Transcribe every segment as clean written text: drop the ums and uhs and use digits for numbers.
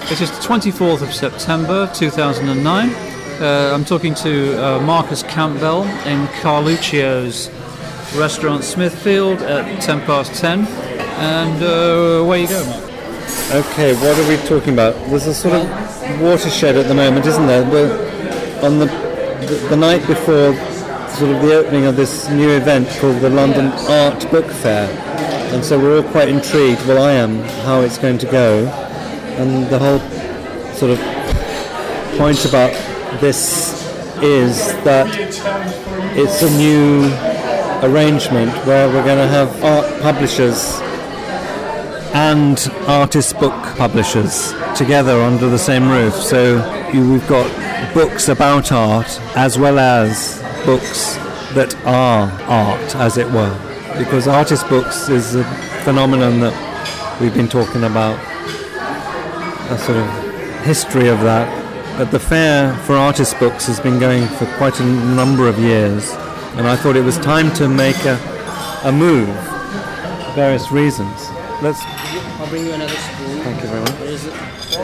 It is the 24th of September 2009. I'm talking to Marcus Campbell in Carluccio's restaurant Smithfield at 10 past 10. And away you go, Mark. Okay, what are we talking about? There's a sort of watershed at the moment, isn't there? We're on the night before sort of the opening of this new event called the London Art Book Fair. And so we're all quite intrigued, well I am, how it's going to go. And the whole sort of point about this is that it's a new arrangement where we're going to have art publishers and artist book publishers together under the same roof. So we've got books about art as well as books that are art, as it were. Because artist books is a phenomenon that we've been talking about, a sort of history of that. But the fair for artist books has been going for quite a number of years, and I thought it was time to make a move for various reasons. I'll bring you another spoon. Thank you very much. What is it?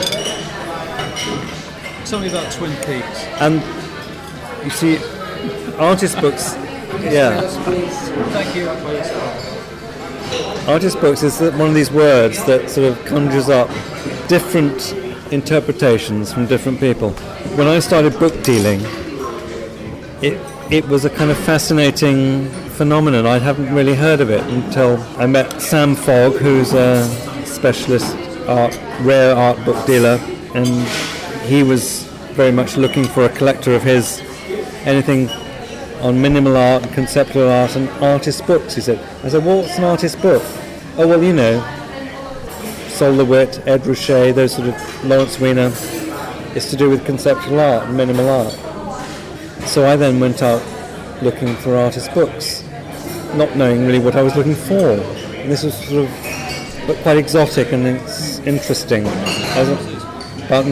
Tell me about Twin Peaks. And you see, artist books, yeah. Thank you. Artist books is one of these words that sort of conjures up different interpretations from different people. When I started book dealing, it was a kind of fascinating phenomenon. I hadn't really heard of it until I met Sam Fogg, who's a specialist rare art book dealer, and he was very much looking for a collector of his, anything on minimal art, conceptual art and artist books, he said. I said, well, what's an artist book? Oh, well, you know, Sol LeWitt, Ed Ruscha, those sort of Lawrence Weiner, it's to do with conceptual art and minimal art. So I then went out looking for artist books, not knowing really what I was looking for. And this was sort of quite exotic and it's interesting. I was about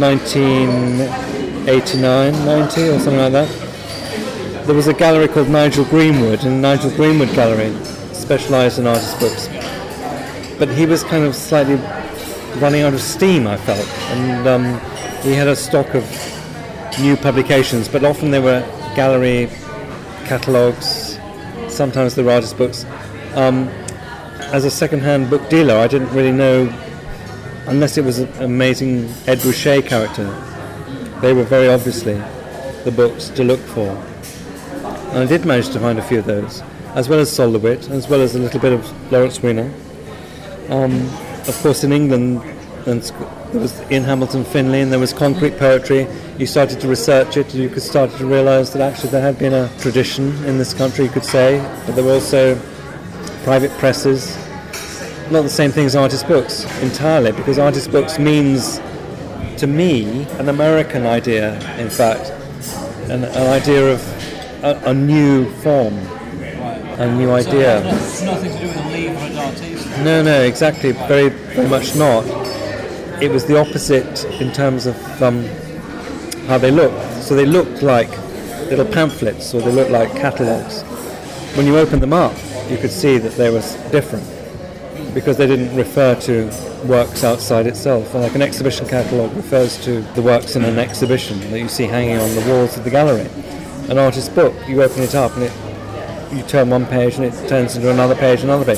1989, 90 or something like that. There was a gallery called Nigel Greenwood, and Nigel Greenwood Gallery specialised in artist books. But he was kind of slightly running out of steam, I felt, and he had a stock of new publications, but often they were gallery catalogues, sometimes they were artist books. As a second-hand book dealer, I didn't really know, unless it was an amazing Ed Ruscha character. They were very obviously the books to look for. And I did manage to find a few of those, as well as Sol LeWitt, as well as a little bit of Lawrence Weiner. Of course, in England, there was Ian Hamilton Finlay, and there was concrete poetry. You started to research it, you could start to realise that actually there had been a tradition in this country, you could say, but there were also private presses. Not the same thing as artist books, entirely, because artist books means, to me, an American idea, in fact, an idea of a new form, a new idea. It's nothing to do with the livre d'artiste. No, exactly, very, very much not. It was the opposite in terms of how they looked. So they looked like little pamphlets, or they looked like catalogues. When you opened them up, you could see that they were different, because they didn't refer to works outside itself. Like an exhibition catalogue refers to the works in an exhibition that you see hanging on the walls of the gallery. An artist's book, you open it up and you turn one page and it turns into another page.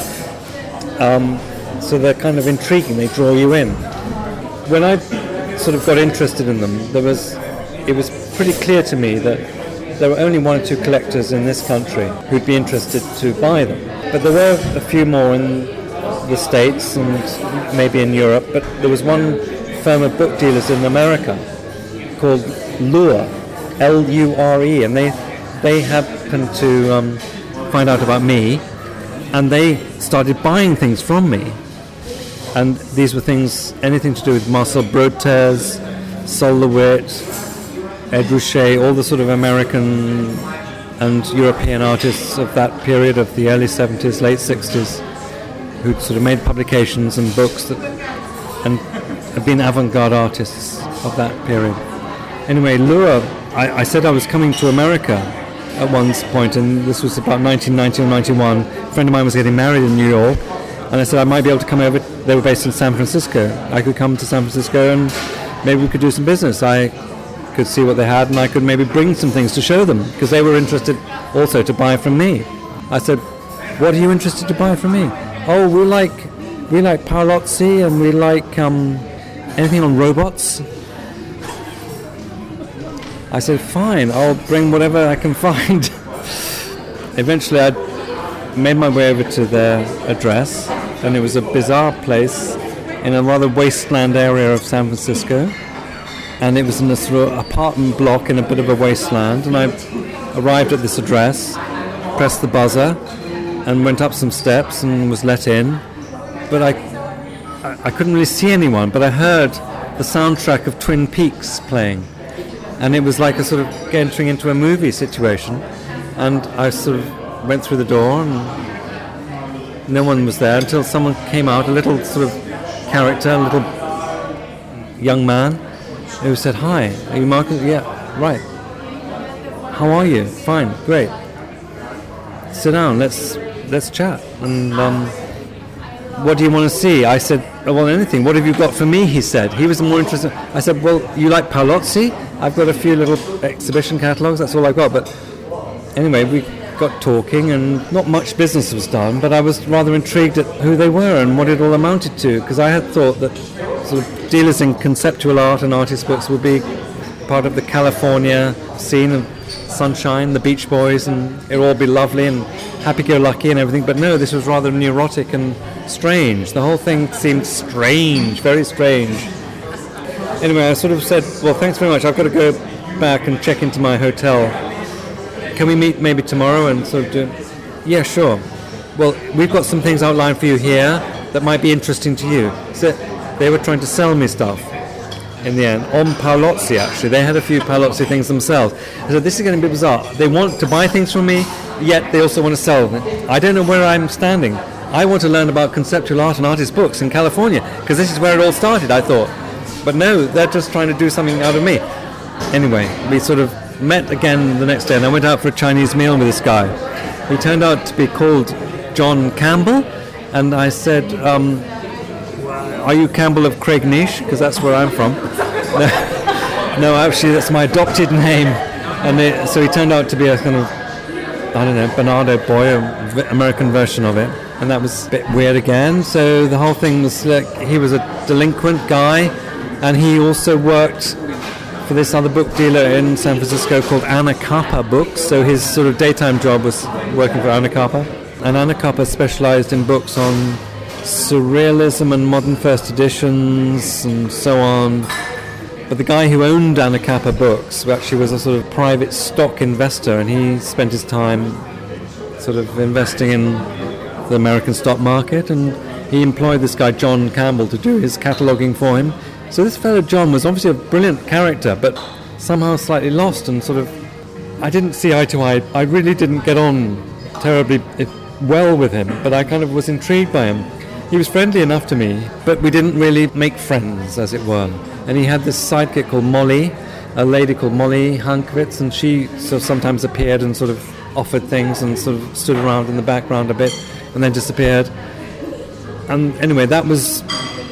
So they're kind of intriguing, they draw you in. When I sort of got interested in them, it was pretty clear to me that there were only one or two collectors in this country who'd be interested to buy them. But there were a few more in the States and maybe in Europe, but there was one firm of book dealers in America called Lure, L-U-R-E, and they happened to find out about me, and they started buying things from me. And these were things, anything to do with Marcel Brotez, Sol LeWitt, Ed Ruscha, all the sort of American and European artists of that period of the early 70s, late 60s, who'd sort of made publications and books and had been avant-garde artists of that period. Anyway, Lure, I said I was coming to America at one point, and this was about 1990 or 91. A friend of mine was getting married in New York, and I said I might be able to come over. They were based in San Francisco. I could come to San Francisco and maybe we could do some business. I could see what they had, and I could maybe bring some things to show them, because they were interested also to buy from me. I said, what are you interested to buy from me? Oh, we like Paolozzi, and we like anything on robots. I said, fine, I'll bring whatever I can find. Eventually I made my way over to their address, and it was a bizarre place in a rather wasteland area of San Francisco. And it was in a sort of apartment block in a bit of a wasteland. And I arrived at this address, pressed the buzzer, and went up some steps and was let in. But I couldn't really see anyone, but I heard the soundtrack of Twin Peaks playing. And it was like a sort of entering into a movie situation. And I sort of went through the door, and no one was there until someone came out, a little sort of character, a little young man, who said, hi, are you Marcus? Yeah, right. How are you? Fine, great. Sit down, let's chat. And what do you want to see? I said, well, anything. What have you got for me? He said. He was more interested. I said, well, you like Paolozzi? I've got a few little exhibition catalogues, that's all I've got. But anyway, we got talking, and not much business was done, but I was rather intrigued at who they were and what it all amounted to, because I had thought that sort of dealers in conceptual art and artist books would be part of the California scene of sunshine, the Beach Boys, and it would all be lovely and happy-go-lucky and everything. But no, this was rather neurotic and strange. The whole thing seemed strange, very strange. Anyway, I sort of said, well, thanks very much. I've got to go back and check into my hotel. Can we meet maybe tomorrow and sort of do it? Yeah, sure. Well, we've got some things outlined for you here that might be interesting to you. So they were trying to sell me stuff in the end, on Paolozzi actually. They had a few Paolozzi things themselves. I said, this is going to be bizarre. They want to buy things from me, yet they also want to sell them. I don't know where I'm standing. I want to learn about conceptual art and artist books in California, because this is where it all started, I thought. But no, they're just trying to do something out of me. Anyway, we sort of met again the next day, and I went out for a Chinese meal with this guy. He turned out to be called John Campbell, and I said, are you Campbell of Craignish? Because that's where I'm from. No, actually, that's my adopted name. And so he turned out to be a kind of, I don't know, Bernardo Boy, an American version of it. And that was a bit weird again. So the whole thing was like, he was a delinquent guy, and he also worked for this other book dealer in San Francisco called Anacapa Books. So his sort of daytime job was working for Anacapa. And Anacapa specialized in books on surrealism and modern first editions and so on. But the guy who owned Anacapa Books actually was a sort of private stock investor, and he spent his time sort of investing in the American stock market, and he employed this guy John Campbell to do his cataloguing for him. So this fellow John was obviously a brilliant character, but somehow slightly lost, and sort of, I didn't see eye to eye. I really didn't get on terribly well with him, but I kind of was intrigued by him. He was friendly enough to me, but we didn't really make friends, as it were. And he had this sidekick called Molly, a lady called Molly Hankwitz, and she sort of sometimes appeared and sort of offered things and sort of stood around in the background a bit and then disappeared. And anyway, that was...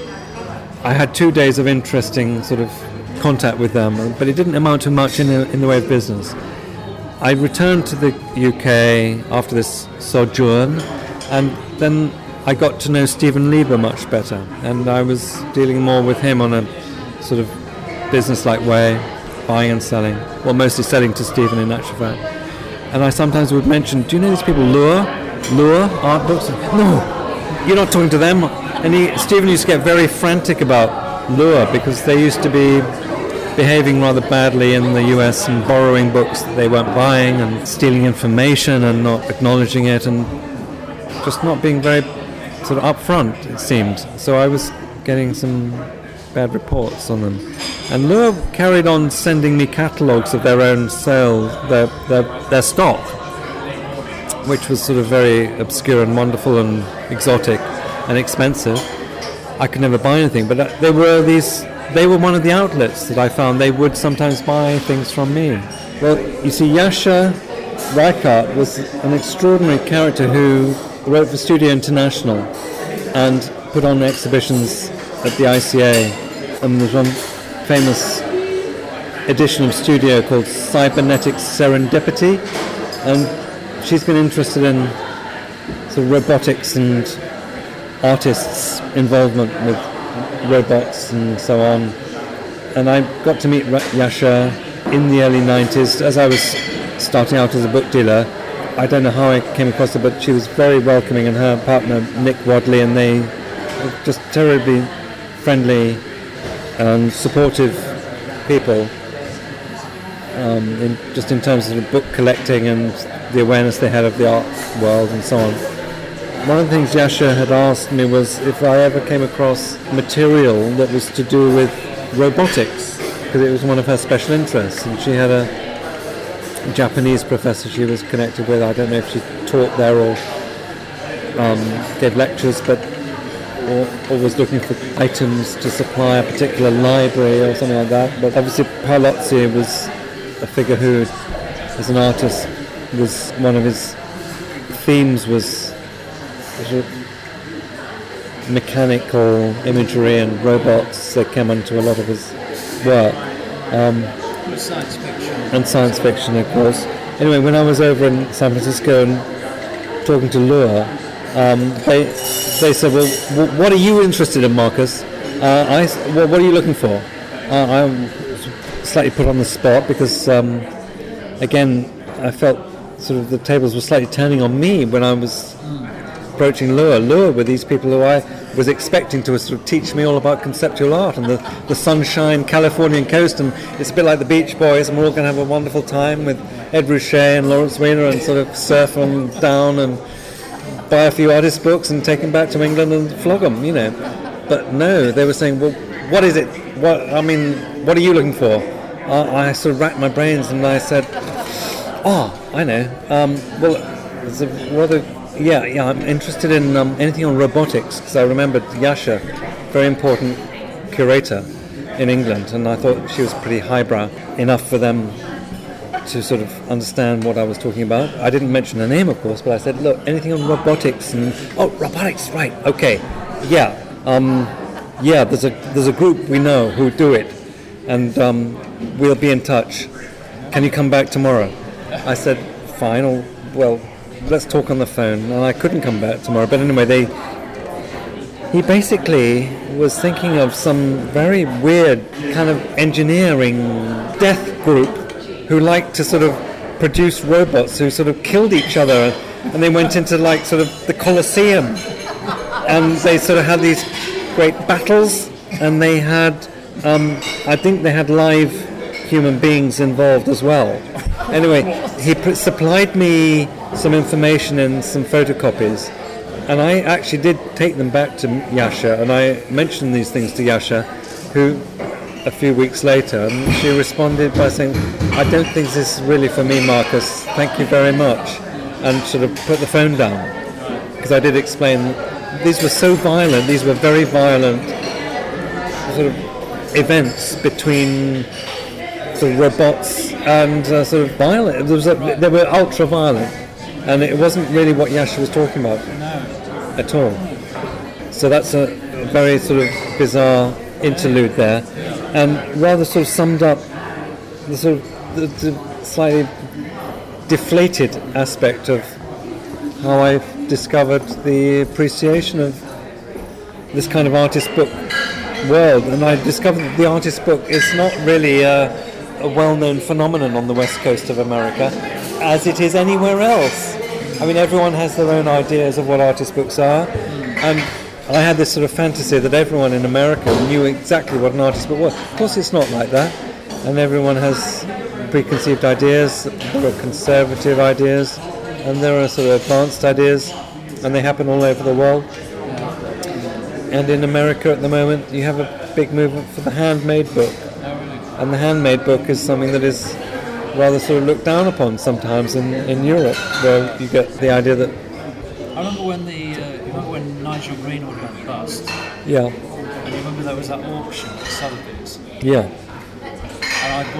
I had 2 days of interesting sort of contact with them, but it didn't amount to much in the way of business. I returned to the UK after this sojourn, and then I got to know Stephen Lieber much better, and I was dealing more with him on a sort of business-like way, buying and selling. Well, mostly selling to Stephen in actual fact. And I sometimes would mention, do you know these people, Lure Art Books? No, you're not talking to them. And Stephen used to get very frantic about Lure, because they used to be behaving rather badly in the US and borrowing books that they weren't buying and stealing information and not acknowledging it and just not being very sort of upfront, it seemed. So I was getting some bad reports on them. And Lure carried on sending me catalogues of their own sale, their stock, which was sort of very obscure and wonderful and exotic and expensive. I could never buy anything, but they were one of the outlets that I found. They would sometimes buy things from me. Well, you see, Jascha Reichart was an extraordinary character who wrote for Studio International and put on exhibitions at the ICA, and was famous edition of Studio called Cybernetics Serendipity, and she's been interested in sort of robotics and artists' involvement with robots and so on. And I got to meet Yasha in the early 90s as I was starting out as a book dealer. I don't know how I came across her, but she was very welcoming, and her partner Nick Wadley, and they were just terribly friendly and supportive people, in terms of book collecting and the awareness they had of the art world and so on. One of the things Yasha had asked me was if I ever came across material that was to do with robotics, because it was one of her special interests, and she had a Japanese professor she was connected with. I don't know if she taught there or gave lectures, but or was looking for items to supply a particular library or something like that. But obviously Paolozzi was a figure who, as an artist, was one of his themes was sort of mechanical imagery and robots that came into a lot of his work. Science fiction. And science fiction, of course. Anyway, when I was over in San Francisco and talking to Lure, they said, well, what are you interested in, Marcus? What are you looking for? I was slightly put on the spot because, again, I felt sort of the tables were slightly turning on me when I was approaching Lure. Lure were these people who I was expecting to sort of teach me all about conceptual art and the sunshine Californian coast, and it's a bit like the Beach Boys, and we're all going to have a wonderful time with Ed Ruscha and Lawrence Weiner and sort of surf on down and buy a few artist books and take them back to England and flog them, you know. But no, they were saying, well, what is it? What are you looking for? I sort of racked my brains and I said, I know. Well, there's a rather... Yeah, I'm interested in anything on robotics, because I remembered Yasha, very important curator in England, and I thought she was pretty highbrow, enough for them to sort of understand what I was talking about. I didn't mention her name, of course, but I said, look, anything on robotics, and robotics, right, okay, there's a group we know who do it, and we'll be in touch. Can you come back tomorrow? I said, fine, let's talk on the phone. And I couldn't come back tomorrow, but anyway, he basically was thinking of some very weird kind of engineering death group who liked to sort of produce robots who sort of killed each other, and they went into like sort of the Colosseum, and they sort of had these great battles, and they had I think they had live human beings involved as well. Anyway, he supplied me some information and some photocopies, and I actually did take them back to Yasha, and I mentioned these things to Yasha, who a few weeks later, and she responded by saying, I don't think this is really for me, Marcus, thank you very much, and sort of put the phone down, because I did explain these were so violent, these were very violent sort of events between sort of robots and sort of violent. They were ultra violent, and it wasn't really what Yasha was talking about at all. So that's a very sort of bizarre interlude there, and rather sort of summed up the sort of the slightly deflated aspect of how I've discovered the appreciation of this kind of artist book world. And I discovered that the artist book is not really a well-known phenomenon on the west coast of America as it is anywhere else. I mean, everyone has their own ideas of what artist books are, and I had this sort of fantasy that everyone in America knew exactly what an artist book was. Of course it's not like that, and everyone has preconceived ideas. There are conservative ideas, and there are sort of advanced ideas, and they happen all over the world. And in America at the moment you have a big movement for the handmade book. And the handmade book is something that is rather sort of looked down upon sometimes in Europe, where you get the idea that... I remember when Nigel Greenwood went bust. Yeah. And you remember there was that auction at Sotheby's. Yeah. And I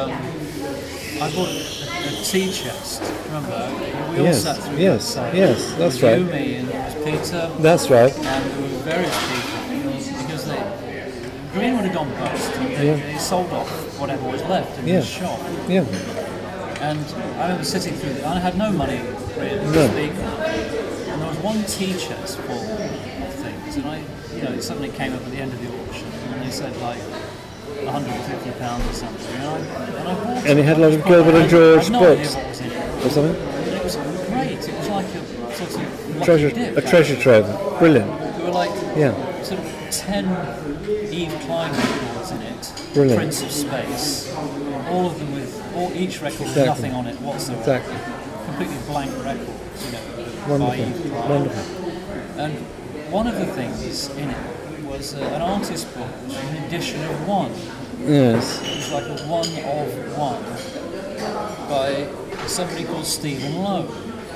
bought a tea chest. Remember? We all sat through yes, that's right. Me and it was Peter. That's right. And there were various people because they Greenwood had gone bust. He sold off whatever was left in his shop. Yeah. And I remember sitting through it, and I had no money really to speak of. And there was one tea chest full of things, and it suddenly came up at the end of the auction, and they said like £150 or something. And I bought it. And it had a lot of Gilbert and George books. What was in it. Or something? It was great. It was like a sort of lucky dip. A treasure trove. Brilliant. There were like sort of 10 Eve Klein records in it. Brilliant. Prince of Space. All of them with each record with nothing on it whatsoever. Exactly. Completely blank records, by Wonderful. Eve Klein. Wonderful. And one of the things in it was an artist book, which was an edition of one. Yes. It was like a one of one by somebody called Stephen Lowe.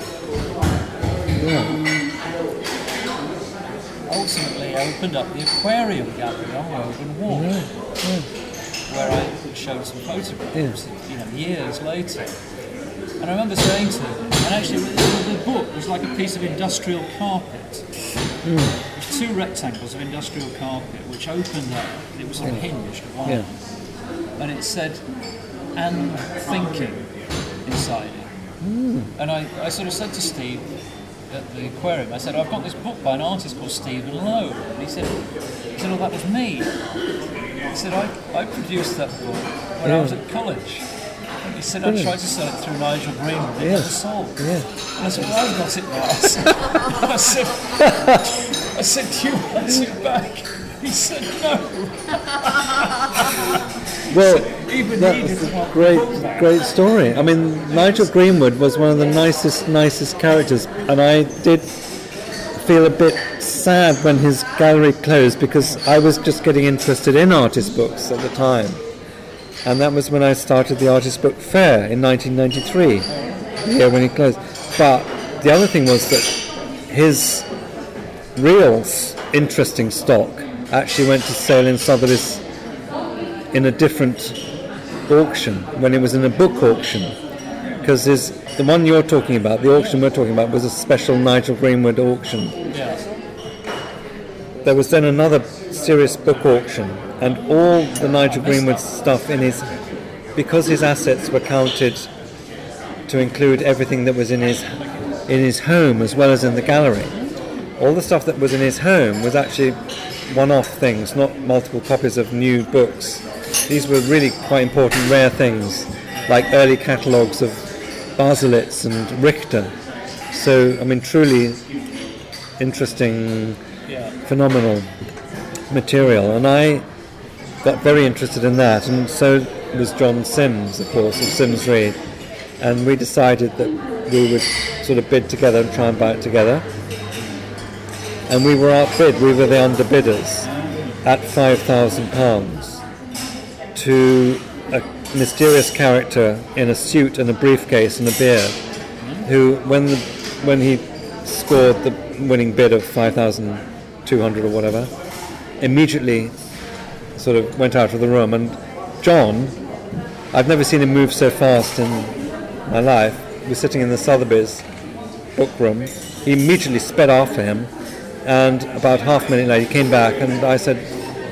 Ultimately opened up the Aquarium Gallery on Woburn Walk, where I showed some photographs, years later. And I remember saying to them, and actually the book was like a piece of industrial carpet. It was 2 rectangles of industrial carpet which opened up, it was sort of hinged at one end, and it said, "and thinking" inside it. And I sort of said to Steve at the aquarium, I said, "I've got this book by an artist called Stephen Lowe." And he said, "Oh, that was me." He said, I produced that book when I was at college. And he said, I tried to sell it through Nigel Greenwood, it never sold. And I said, "Well, I've got it now." I said, "Do you want it back?" He said, "No." Well, Even that was a great story. I mean, Nigel Greenwood was one of the nicest characters, and I did feel a bit sad when his gallery closed, because I was just getting interested in artist books at the time, and that was when I started the Artist Book Fair in 1993, the year when he closed. But the other thing was that his real interesting stock actually went to sale in Sotheby's in a different auction, when it was in a book auction, because the one you're talking about, the auction we're talking about, was a special Nigel Greenwood auction. There was then another serious book auction, and all the Nigel Greenwood stuff because his assets were counted to include everything that was in his home as well as in the gallery. All the stuff that was in his home was actually one-off things, not multiple copies of new books. These were really quite important, rare things, like early catalogues of Baselitz and Richter. So, I mean, truly interesting, phenomenal material. And I got very interested in that, and so was John Sims, of course, of Sims Reed. And we decided that we would sort of bid together and try and buy it together. And we were outbid, we were the underbidders at £5,000 to a mysterious character in a suit and a briefcase and a beard, who, when he scored the winning bid of 5,200 or whatever, immediately sort of went out of the room. And John, I've never seen him move so fast in my life. He was sitting in the Sotheby's book room. He immediately sped after him, and about half a minute later he came back, and I said,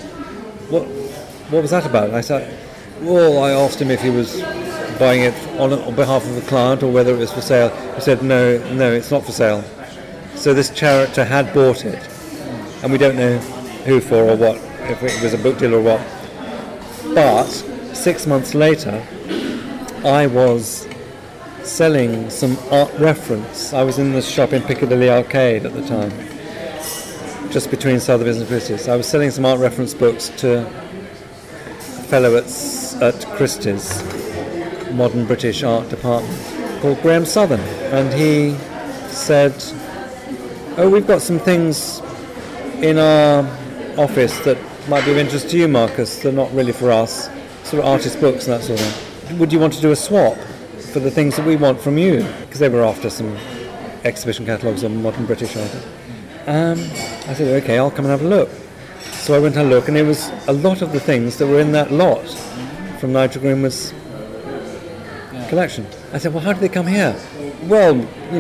what was that about? And I said, well, I asked him if he was buying it on behalf of a client or whether it was for sale. He said, no, it's not for sale. So this character had bought it, and we don't know who for or what, if it was a book deal or what. But 6 months later, I was selling some art reference. I was in the shop in Piccadilly Arcade at the time, just between Sotheby's and Christie's. I was selling some art reference books to a fellow at Christie's Modern British Art Department called Graham Southern, and he said, we've got some things in our office that might be of interest to you, Marcus. They're not really for us, sort of artist books and that sort of thing. Would you want to do a swap for the things that we want from you? Because they were after some exhibition catalogues on modern British art. I said, okay, I'll come and have a look. So I went and had a look, and it was a lot of the things that were in that lot from Nigel Greenwood's collection. I said, well, how did they come here? Well,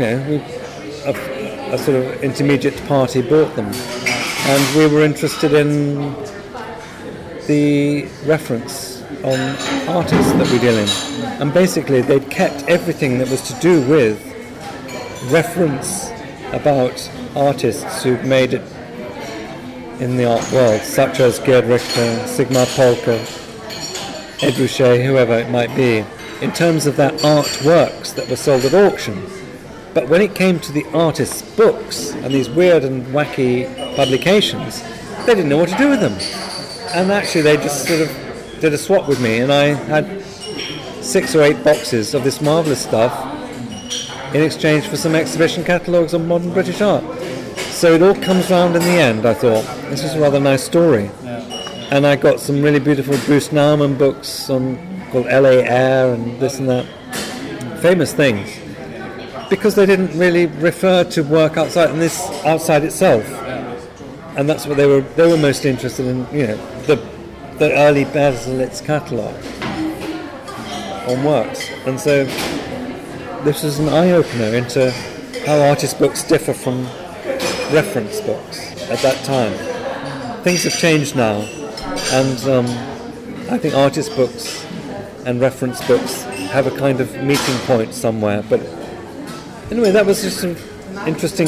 a sort of intermediate party bought them, and we were interested in the reference on artists that we deal in. And basically they'd kept everything that was to do with reference about artists who've made it in the art world, such as Gerd Richter, Sigmar Polke, Ed Ruscha, whoever it might be, in terms of their artworks that were sold at auction. But when it came to the artists' books and these weird and wacky publications, they didn't know what to do with them. And actually they just sort of did a swap with me, and I had 6 or 8 boxes of this marvellous stuff in exchange for some exhibition catalogues on modern British art. So it all comes round in the end, I thought. This is a rather nice story. And I got some really beautiful Bruce Nauman books called LA Air and this and that. Famous things. Because they didn't really refer to work outside, and this outside itself. And that's what they were most interested in, the early Baselitz catalogue on works. And so this is an eye-opener into how artist books differ from reference books at that time. Things have changed now, and I think artist books and reference books have a kind of meeting point somewhere. But anyway, that was just an interesting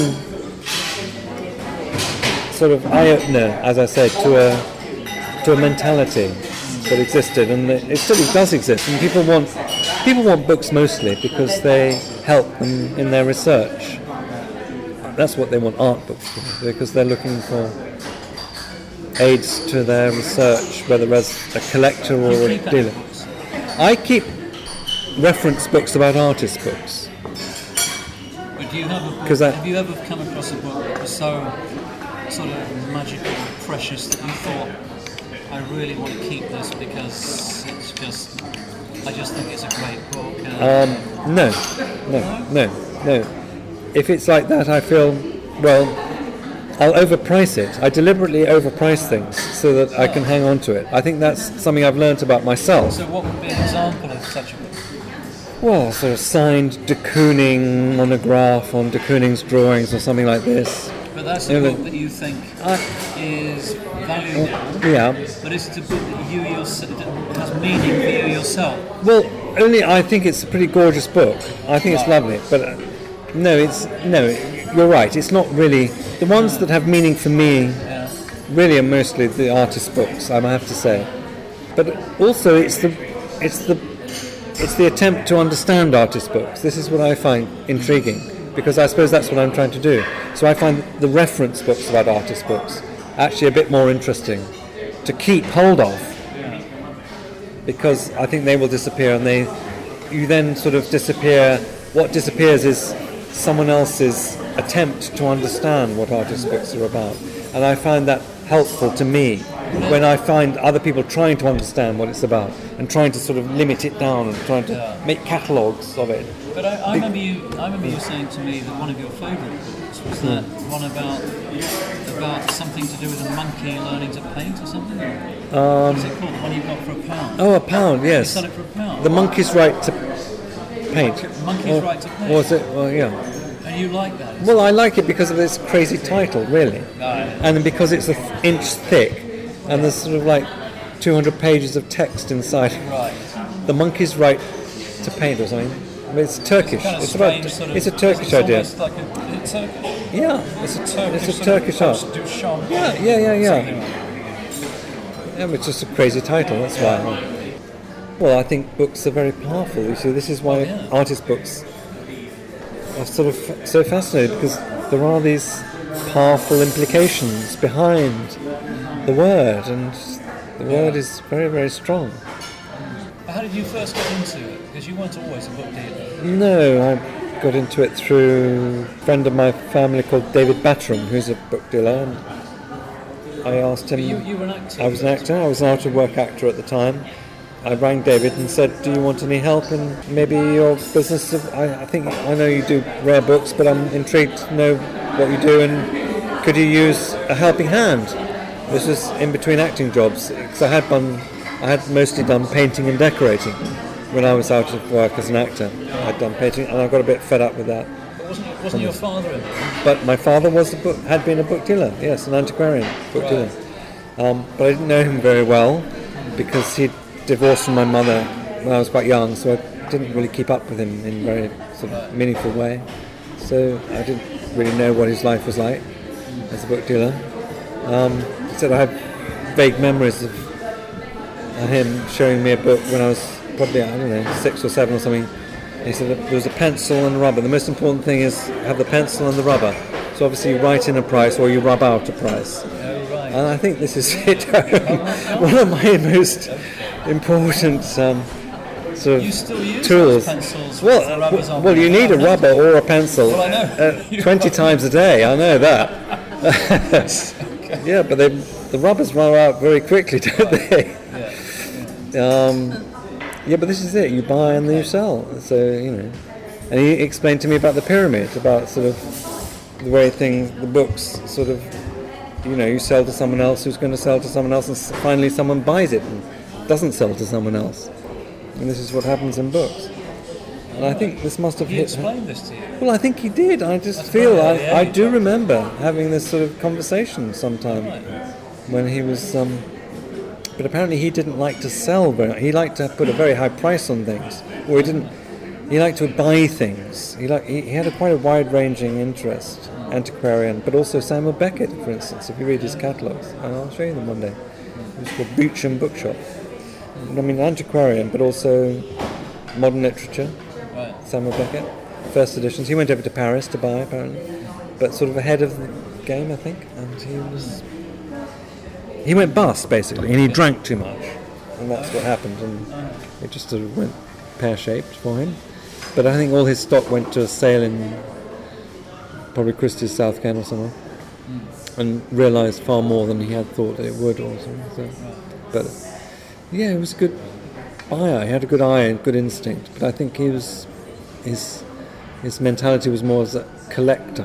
sort of eye-opener, as I said, to a mentality that existed, and it still does exist. And people want books mostly because they help them in their research. That's what they want art books for, because they're looking for aids to their research, whether as a collector or a dealer. I keep reference books about artist books. But do you have a book, have you ever come across a book that was so sort of magical and precious that you thought, I really want to keep this because I just think it's a great book? No. If it's like that, I feel, well, I'll overprice it. I deliberately overprice things so that I can hang on to it. I think that's something I've learnt about myself. So what would be an example of such a book? Well, sort of signed de Kooning monograph on de Kooning's drawings or something like this. But that's a book that you think is valuable. Yeah. But is it a book that has meaning for you yourself? Well, I think it's a pretty gorgeous book. I think it's lovely. But no, you're right. It's not really the ones that have meaning for me. Yeah. Really are mostly the artist books, I have to say. But also, it's the attempt to understand artist books. This is what I find intriguing, because I suppose that's what I'm trying to do. So I find the reference books about artist books actually a bit more interesting to keep hold of, because I think they will disappear, and you then sort of disappear. What disappears is someone else's attempt to understand what artist books are about, and I find that helpful to me when I find other people trying to understand what it's about and trying to sort of limit it down and trying to make catalogues of it. But I remember you saying to me that one of your favourite books was that one about something to do with a monkey learning to paint or something. What's it called? The one you got for £1? Oh, £1, yes. You sold it for £1. The Monkey's Right to Paint. Monkey's Right to Paint. Was it? Well, yeah. And you like that? Well, I like it because of its crazy title, really, and because it's an inch thick, and there's sort of like 200 pages of text inside. Right. The Monkey's Right to Paint or something. I mean, it's Turkish. It's a Turkish idea. It's like it's Turkish. Yeah, it's a Turkish art. Yeah. Yeah, it's just a crazy title. That's why. Well, I think books are very powerful. You see, this is why artist books are sort of so fascinating, because there are these powerful implications behind the word, and the word is very, very strong. How did you first get into it? Because you weren't always a book dealer. No, I got into it through a friend of my family called David Batteram, who's a book dealer. And I asked him. But you were an actor. I was an actor. I was an out-of-work actor at the time. I rang David and said, "Do you want any help in maybe your business? I think I know you do rare books, but I'm intrigued to know what you do, and could you use a helping hand?" This was in between acting jobs, because I had mostly done painting and decorating when I was out of work as an actor. I'd done painting, and I got a bit fed up with that. But wasn't your father in it? But my father had been a book dealer, yes, an antiquarian book dealer. But I didn't know him very well because he'd divorced from my mother when I was quite young, so I didn't really keep up with him in a very sort of meaningful way. So I didn't really know what his life was like as a book dealer. He said I have vague memories of him showing me a book when I was probably, 6 or 7 or something. And he said that there was a pencil and rubber. The most important thing is have the pencil and the rubber. So obviously you write in a price or you rub out a price. And I think this is it. One of my most important sort of You still use tools. those pencils with the rubbers on? Well, you need a rubber or a pencil. Well, I know. 20 times a day, I know that. Yeah, but the rubbers run out very quickly, don't they? Yeah, but this is it. You buy and then you sell. So, And he explained to me about the pyramid, about sort of the way the books sort of, you sell to someone else who's going to sell to someone else, and finally someone buys it and doesn't sell to someone else. And this is what happens in books. And I think this must have He hit. explained this to you? Well, I think he did. I just feel I do remember having this sort of conversation sometime when he was. But apparently he didn't like to sell very. He liked to put a very high price on things, or he didn't. He liked to buy things. He had quite a wide-ranging interest, antiquarian, but also Samuel Beckett, for instance. If you read his catalogues, and I'll show you them one day. It's called Beauchamp Bookshop. I mean, antiquarian, but also modern literature. Right. Samuel Beckett, first editions. He went over to Paris to buy, apparently, but sort of ahead of the game, I think. And he went bust, basically, and he drank too much, and that's what happened. And it just sort of went pear-shaped for him. But I think all his stock went to a sale in probably Christie's South Ken or somewhere, and realised far more than he had thought it would, or something. So. But yeah, he was a good buyer. He had a good eye and good instinct. But I think his mentality was more as a collector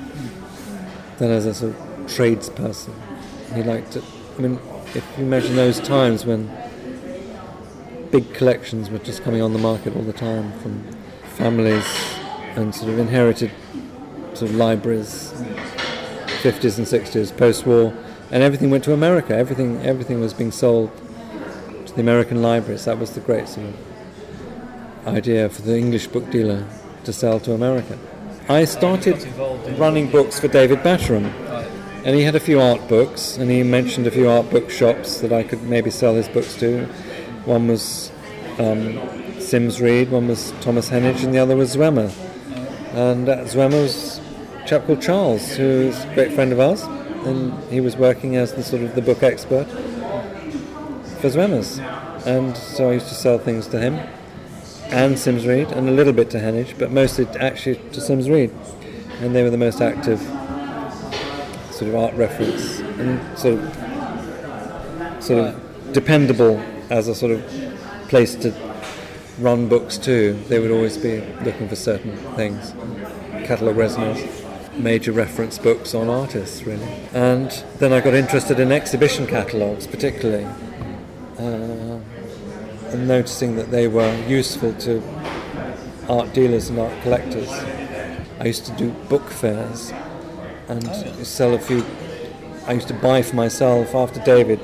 than as a sort of tradesperson. He liked it. I mean, if you imagine those times when big collections were just coming on the market all the time from families and sort of inherited sort of libraries, 50s and 60s, post-war, and everything went to America. Everything was being sold to the American libraries. That was the great sort of idea for the English book dealer to sell to America. I started running books for David Batterham, and he had a few art books, and he mentioned a few art book shops that I could maybe sell his books to. One was Sims Reed, one was Thomas Henage, and the other was Zwemer. And at Zwemer was a chap called Charles, who's a great friend of ours, and he was working as the book expert for Zwemer's. And so I used to sell things to him and Sims Reed, and a little bit to Henage, but mostly actually to Sims Reed. And they were the most active sort of art reference and sort of dependable as a sort of place to run books to. They would always be looking for certain things, catalogue resonance, major reference books on artists, really. And then I got interested in exhibition catalogues, particularly, and noticing that they were useful to art dealers and art collectors. I used to do book fairs and sell a few. I used to buy for myself after David.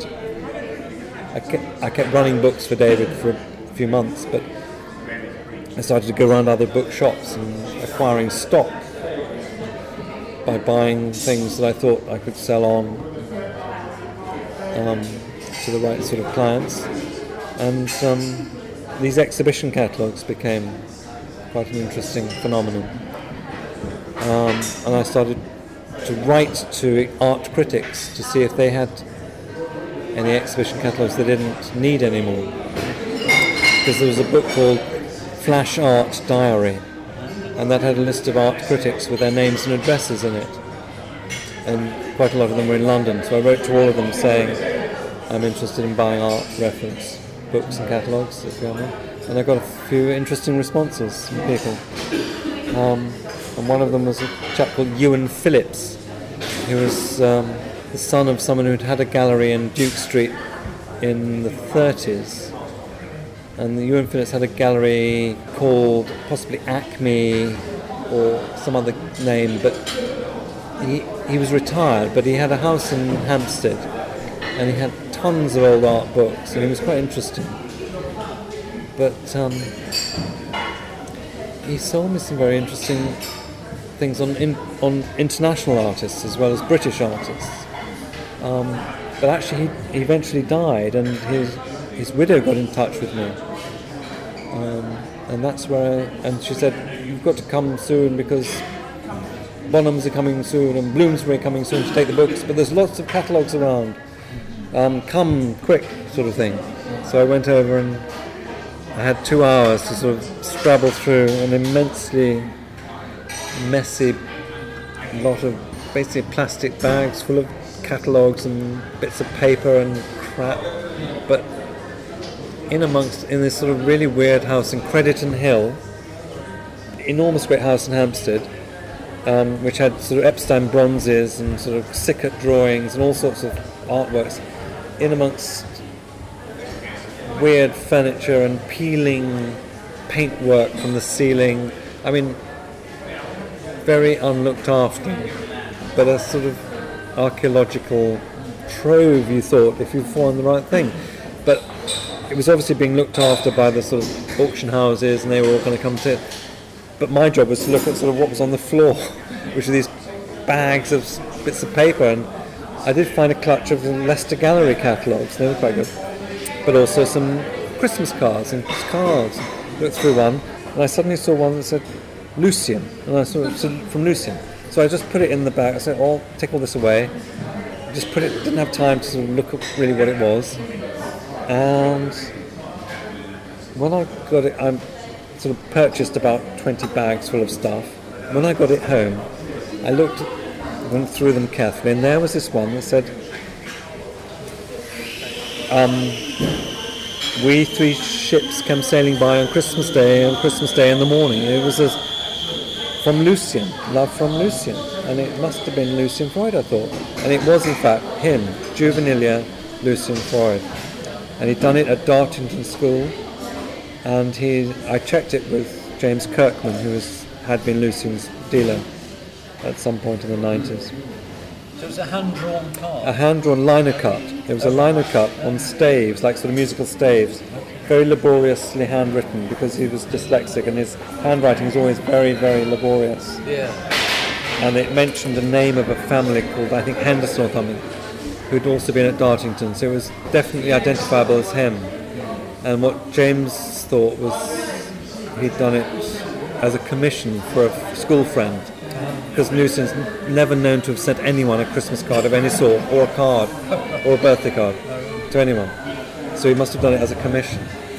I kept running books for David for a few months, but I started to go around other bookshops and acquiring stock by buying things that I thought I could sell on to the right sort of clients. And these exhibition catalogues became quite an interesting phenomenon. And I started to write to art critics to see if they had any exhibition catalogues they didn't need anymore. Because there was a book called Flash Art Diary, and that had a list of art critics with their names and addresses in it. And quite a lot of them were in London, so I wrote to all of them saying, I'm interested in buying art reference books and catalogues, if you know. And I got a few interesting responses from people. And one of them was a chap called Ewan Phillips, who was the son of someone who'd had a gallery in Duke Street in the 30s. And Ewan Phillips had a gallery called possibly Acme or some other name, but he was retired, but he had a house in Hampstead, and he had tons of old art books, and he was quite interesting. But he sold me some very interesting things on international artists as well as British artists. But actually, he eventually died, and his widow got in touch with me, and that's where. And she said, "You've got to come soon because Bonhams are coming soon, and Bloomsbury are coming soon to take the books. But there's lots of catalogues around. Come quick," sort of thing. So I went over, and I had 2 hours to sort of scrabble through an immensely messy lot of basically plastic bags full of catalogues and bits of paper and crap, but in this sort of really weird house in Crediton Hill, enormous great house in Hampstead, which had sort of Epstein bronzes and sort of Sickert drawings and all sorts of artworks, in amongst weird furniture and peeling paintwork from the ceiling. I mean, very unlooked after, but a sort of archaeological trove, you thought, if you found the right thing. But it was obviously being looked after by the sort of auction houses, and they were all going to come to it. But my job was to look at sort of what was on the floor, which are these bags of bits of paper, and I did find a clutch of the Leicester Gallery catalogues. They were quite good, but also some Christmas cards and cards. Looked through one, and I suddenly saw one that said Lucian, and I saw it said from Lucian. So I just put it in the bag. I said, "Oh, take all this away." Just put it. Didn't have time to sort of look at really what it was. And when I got it, I sort of purchased about 20 bags full of stuff. When I got it home, I went through them carefully, and there was this one that said, "We 3 ships came sailing by on Christmas Day in the morning." It was from Lucian, love from Lucian, and it must have been Lucian Freud, I thought, and it was in fact him, Juvenilia Lucian Freud, and he'd done it at Dartington School, and I checked it with James Kirkman, who had been Lucian's dealer at some point in the 90s. So it was a hand-drawn card? A hand-drawn lino cut. It was a lino cut on staves, like sort of musical staves. Very laboriously handwritten, because he was dyslexic and his handwriting is always very, very laborious. Yeah. And it mentioned the name of a family called, I think, Henderson or something, who'd also been at Dartington, so it was definitely identifiable as him. And what James thought was he'd done it as a commission for a school friend, because Lucian's never known to have sent anyone a Christmas card of any sort, or a card, or a birthday card, to anyone. So he must have done it as a commission.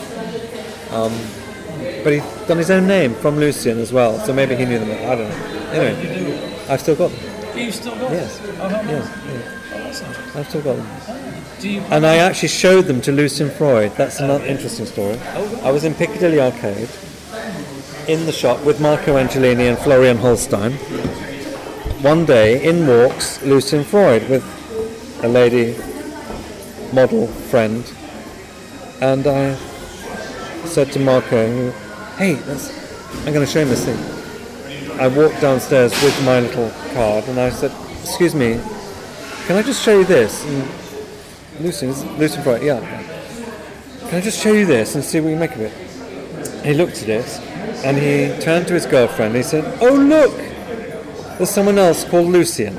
But he'd done his own name from Lucian as well, so maybe he knew them. I don't know. Anyway, I've still got them. You've still got Yes. them? Oh, how many? Yes. Oh, that's interesting. I've still got them. Do you... And I actually showed them to Lucian Freud. That's another interesting story. I was in Piccadilly Arcade, in the shop with Marco Angelini and Florian Holstein. One day, in walks Lucian Freud with a lady model friend, and I said to Marco, "Hey, I'm going to show him this thing." I walked downstairs with my little card, and I said, "Excuse me, can I just show you this?" And Lucian Freud, yeah. "Can I just show you this and see what you make of it?" He looked at it, and he turned to his girlfriend, and he said, "Oh, look! There's someone else called Lucian."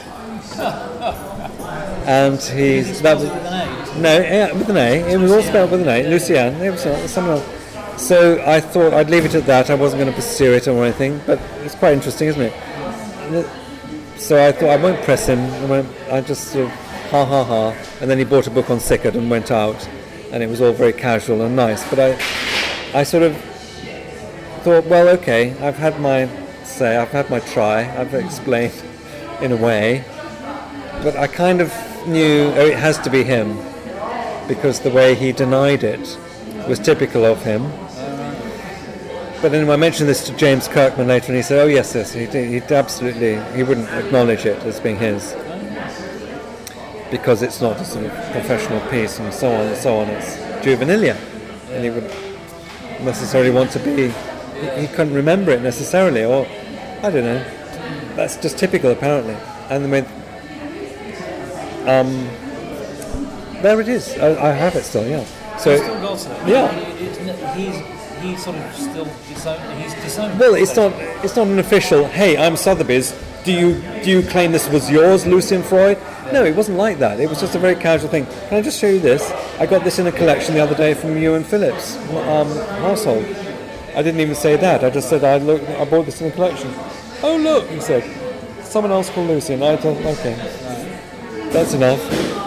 And he... Spelled it with an A? No, yeah, with an A. It was all spelled with an A. Lucian. It was someone else. So I thought I'd leave it at that. I wasn't going to pursue it or anything, but it's quite interesting, isn't it? So I thought I won't press him. I just sort of ha, and then he bought a book on Sickert and went out, and it was all very casual and nice. But I sort of thought, well, okay, I've had my say, I've had my try, I've explained in a way, but I kind of knew, oh, it has to be him, because the way he denied it was typical of him. But anyway, I mentioned this to James Kirkman later, and he said, "Oh yes, he'd absolutely, he wouldn't acknowledge it as being his, because it's not a sort of professional piece, and so on and so on. It's juvenilia, and he wouldn't necessarily want to be. He couldn't remember it necessarily, or I don't know. That's just typical, apparently. And There it is. I have it still. Yeah. So He's still got it. yeah. He's sort of still disowned. He's disowned. Well, it's not an official. Hey, I'm Sotheby's. Do you claim this was yours, Lucian Freud? No, it wasn't like that. It was just a very casual thing. Can I just show you this? I got this in a collection the other day from Ewan Phillips' household. I didn't even say that. I just said I bought this in a collection. Oh look, he said. Someone else called Lucian. I thought, okay, that's enough.